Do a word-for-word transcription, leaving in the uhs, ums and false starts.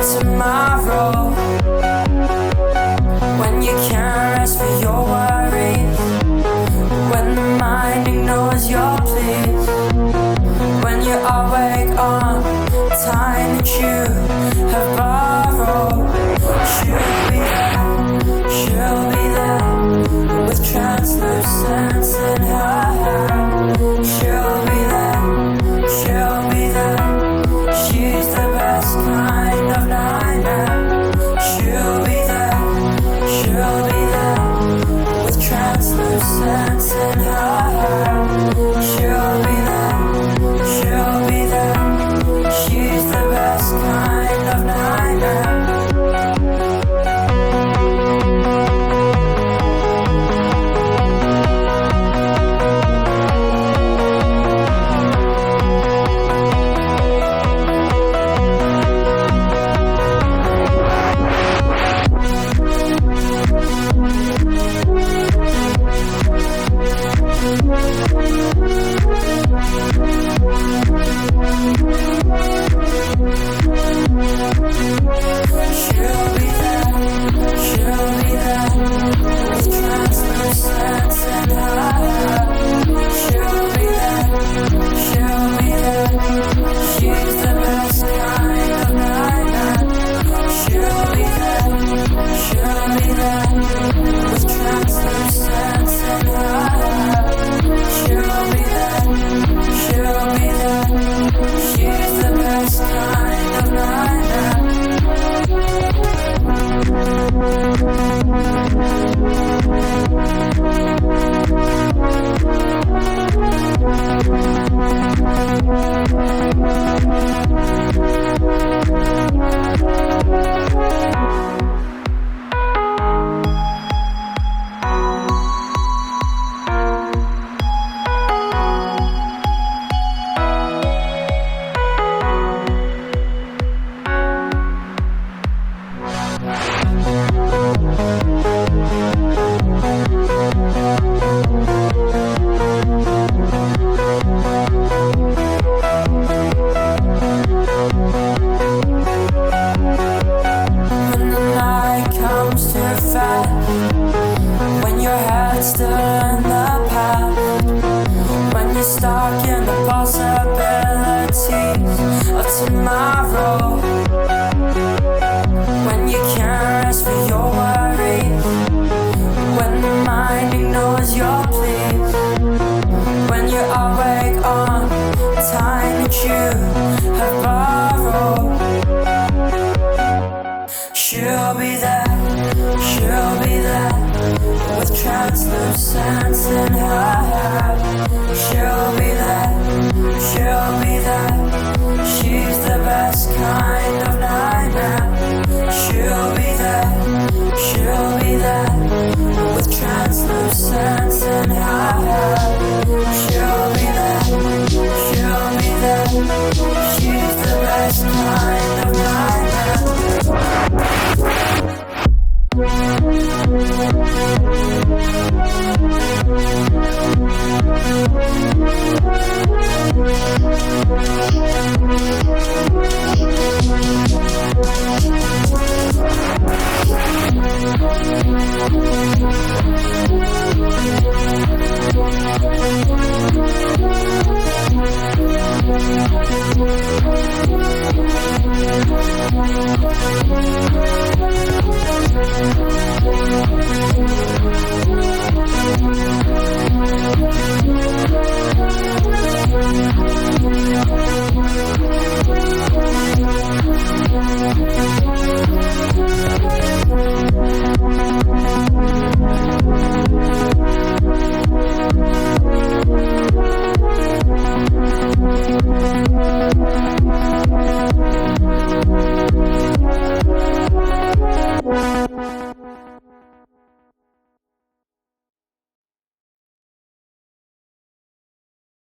tomorrow. When you can't rest for your worries, when the mind ignores your pleas, when you're awake on time that you have borrowed. She'll be there, she'll be there, with translucence in her hair. She'll be there, she'll be there, she's the best kind of nightmare. She'll be there, she'll be there, with translucence in her hair. She'll be there, she'll be there, she's the best kind of nightmare. Tomorrow, when you can't rest for your worries, when the mind ignores your pleas, when you're awake on time that you have borrowed. She'll be there, she'll be there, with translucence in her hair. She'll be there, she'll be there,